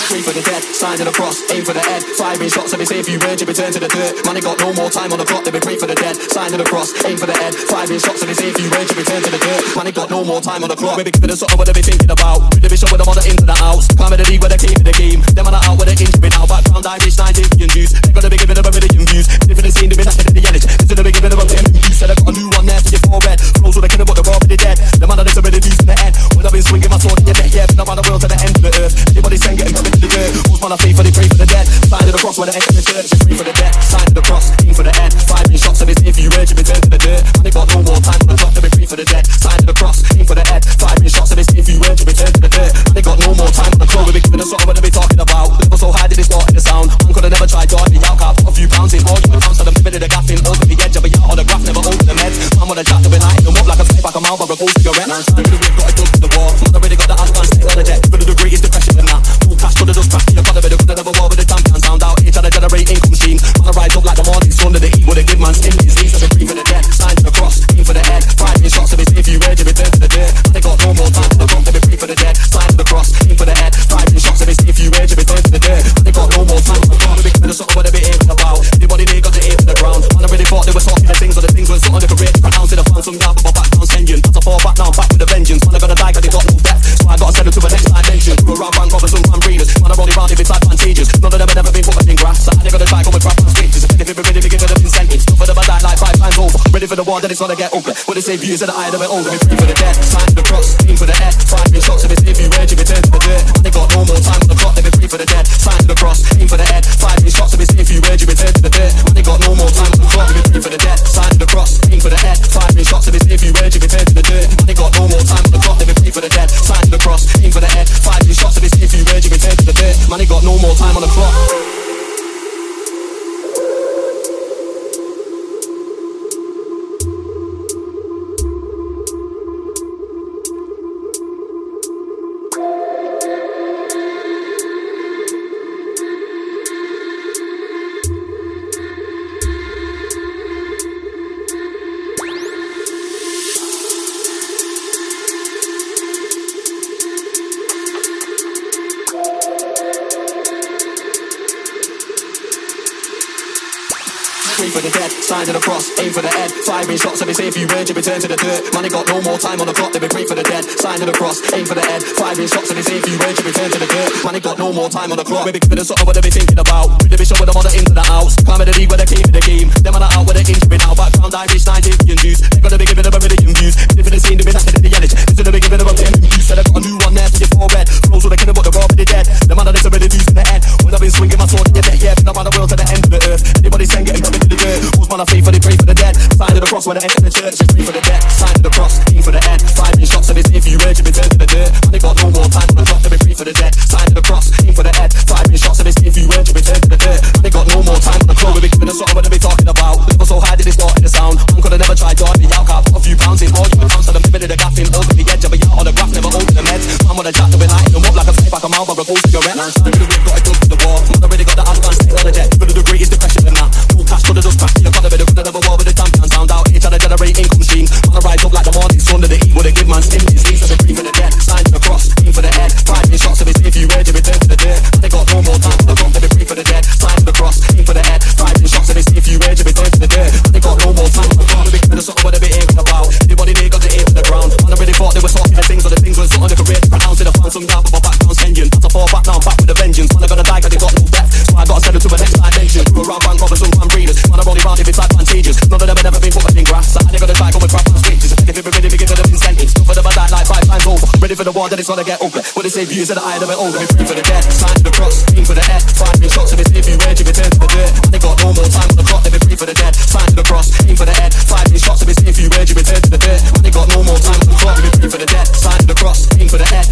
Pray for the dead, sign to the cross, aim for the head. Firing shots of his if you urge, you return to the dirt. Man, they got no more time on the clock, they be pray for the dead, sign to the cross, aim for the head. Firing shots of his if you urge, you return to the dirt. Man, they got no more time on the clock. Maybe giving us something what they be thinking about. With the bishop with them on the into the house. Climbing the league where they came in the game. Them on the out with the injury now. Background Irish, Nigerian Jews. They gotta be giving them a million views. Different scene, they be knackered in the energy. This is the big giving them a million views. Said I got a new one there for your forehead. Flows with the killer, but they're already dead. The man that is already views in the head. When I've been swinging my sword in your neck, yeah, been around the world to the end of the earth. Anybody saying getting coming to the dirt. Who's man I faith for they pray for the dead. Sign to the cross when they enter the church. They pray for the dead. Sign to the cross, aim for the head. Firing shots of his if you urge, you return to the dirt. Man, they got no more time on the clock, they be pray for the dead. Sign to the cross, aim for the head. Firing shots of his if you urge, you return to the dirt. Man, they got no more time on the clock, we be giving us something what they be talking about. Level so high did it start in the sound. Man could have never tried driving out, can't put a few pounds in. Argument pounds, so them limited the gaffing over the edge of a yacht on the graph, never over the meds. Man wanna chat to be lighting them up like a pipe back a mouth or a cold cigarette. Man, time to the we've got it done to the wall. Man, I really got the ass man stay on the jet. Rid of the greatest depression than that. Full cash, could have just cracked. You got a bit of good never war with the champion sound out. Here trying to generate income stream. Man, I rise up like the morning sun to the heat. Would they give man skin his knees? I've been free for the dead. Sign to the cross, aim for the head. Firing shots of his if you urge, you return to the dirt. They got no more time to the front, they be free for the dead. Sign to the cross, aim for the head. Firing shots of his if you urge, you return to the dirt. They got no more time to the front, we be giving us something what they be aiming about. Anybody they got the aim to the ground. Man, I really thought they were talking the things, or the things were something they could really pronounce it. I found some yard, but my background's Kenyan. That's a fall back now, back with a vengeance. Man, I gotta die cause they got no depth. So I gotta send them to the next dimension. Through a round bank robbers and fan breeders. Man, I'm only round if it's advantageous. None of them have never been put in grass. So I ain't gonna try go with crap and switches. If it be ready, we give them incentives. Some of them I died like 5 times over. Ready for the war, then it's gonna get ugly. But they say views at the eye of it older. We pray for the dead, sign to the cross, aim for the head. Firing shots of his if you urge, you return to the dirt. Man, they got no more time on the clock, they be free for the dead. Sign to the cross, aim for the head. Firing shots of his if you urge, you return to the dirt. Man, they got no more time on the clock, they be free for the dead. Sign to the cross, aim for the head. Firing shots of his if you urge, you return to the dirt. Man, they got no more time on the clock, they be free for the dead. Sign to the cross, aim for the head. Firing shots of his if you urge, you return to the dirt. Man, they got no more time on the clock. Pray for the dead, sign to the cross, aim for the head. Firing shots of his if you urge, you return to the dirt. Man, they got no more time on the clock, they be pray for the dead. Sign to the cross, aim for the head. Firing shots of his if you urge, you return to the dirt. Man, they got no more time on the clock. Maybe giving us something what they be thinking about. With the bishop with them on the into the house. Climbing the league where they came in the game. Them on the out with the injury now. Background Irish, Nigerian Jews. They gotta be giving them a million views. Different scene, they be knackered in the energy. This is the big giving them a million views. Said I got a new one there for your forehead. Flows with the killer, but they're already dead. The man that is already views in the head. When I've been swinging my sword in your neck, yeah, been around the world to the end of the earth. Anybody saying getting coming to the dirt. Who's man I faith for they pray for the dead. Sign to the cross when they enter the church. They pray for the dead. Sign to the cross, aim for the head. Firing shots of his if you urge, you return to the dirt. Man, they got no more time on the clock, they be free for the dead. Sign to the cross, aim for the head. Firing shots of his if you urge, you return to the dirt. Man, they got no more time on the clock, we be giving us something what they be talking about. Level so high did it start in the sound. Man could have never tried driving out, can't put a few pounds in. Argument pounds, so them limited the gaffing over the edge of a yacht on the graph, never over the meds. Man wanna chat to be lighting them up like a pipe back a mouth or a cold cigarette. Man, time to the we've got it done to the wall. Man, I really got the ass man stay on the jet. Rid of the greatest depression than that. Full cash, could have just cracked. You got a bit of good never war with the champion sound out. Here trying to generate income stream. Man, I rise up like the morning sun to the heat. Would they give man skin his knees? I've been free for the dead. Sign to the cross, aim for the head. Firing shots of his if you urge, you return to the dirt. They got no more time to the front, they be free for the dead. Sign to the cross, aim for the head. Firing shots of his if you urge, you return to the dirt. They got no more time to the front, they be giving us something what they be aiming about. Anybody they got the aim to the ground. Man, I really thought they were talking the things, or the things were something they could really pronounce it. I found some yard, but my background's Kenyan. That's a fall back now, back with a vengeance. Man, I gotta die cause they got no depth. So I gotta send them to the next dimension. Through a round bank robbers and fan breeders. Man, I'm only round if it's advantageous. None of them have never been put in grass. So I ain't gonna try go with crap and switches. If it be ready, we give them incentives. Some of them I died like 5 times over. Ready for the war, then it's gonna get ugly. But they say views at the eye of it older. We pray for the dead, sign to the cross, aim for the head. Firing shots of his if you urge, you return to the dirt. Man, they got no more time on the clock, they be free for the dead. Sign to the cross, aim for the head. Firing shots of his if you urge, you return to the dirt. Man, they got no more time on the clock, they be free for the dead. Sign to the cross, aim for the head.